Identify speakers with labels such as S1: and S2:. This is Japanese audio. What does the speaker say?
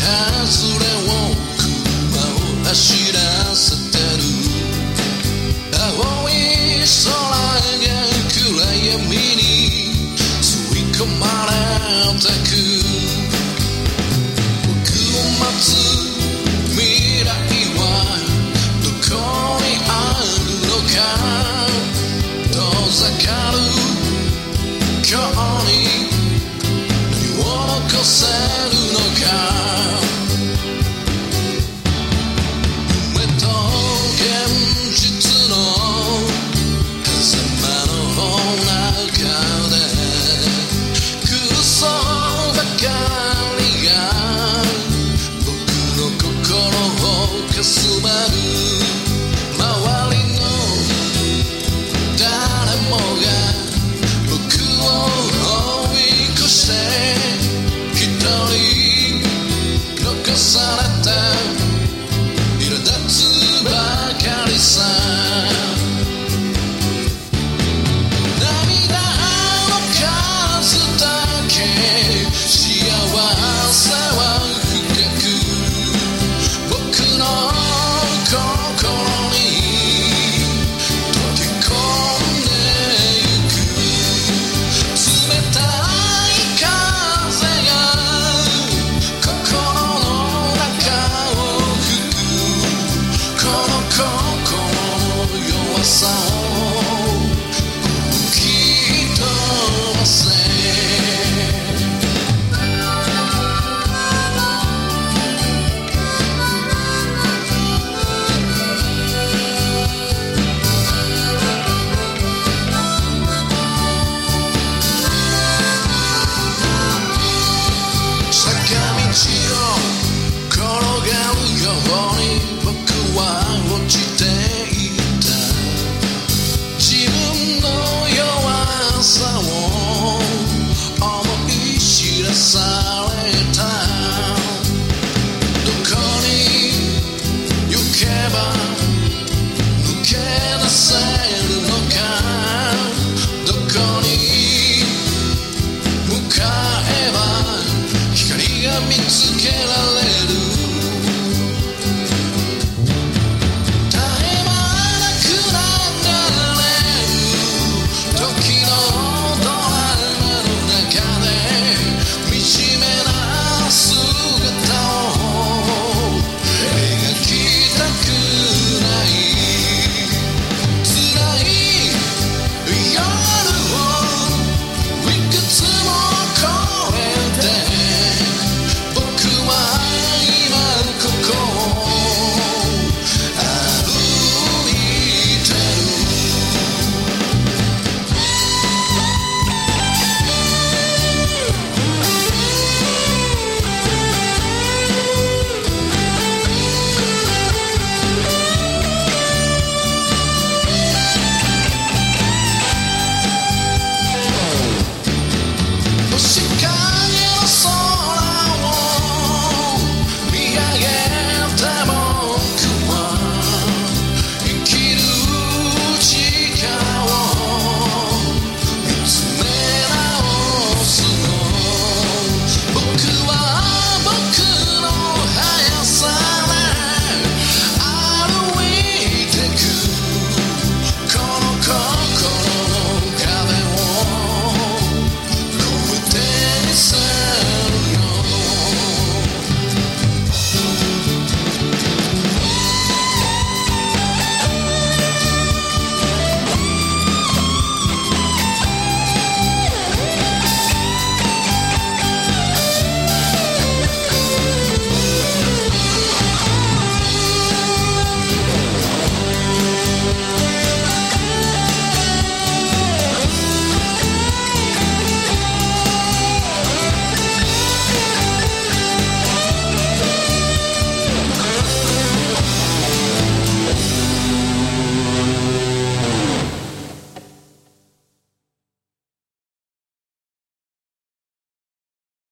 S1: 外れを車を走らせてる。青い空が暗闇に吸い込まれてく。僕を待つ未来はどこにあるのか。遠ざかる今日に何を残せるのか。夢と現実の狭間の中で嘘ばかりが僕の心をかすめる。周りの誰もが僕を追い越して一人残されて苛立つばかりさ。涙の数だけ幸せは深く僕の心に溶け込んでゆく。冷たい風が心の中を吹く。この心の弱さを吹き飛ばせ。坂道を転がるように僕は落ちていた。自分の弱さを思い知らされた。どこに行けば抜け出せるのか。どこ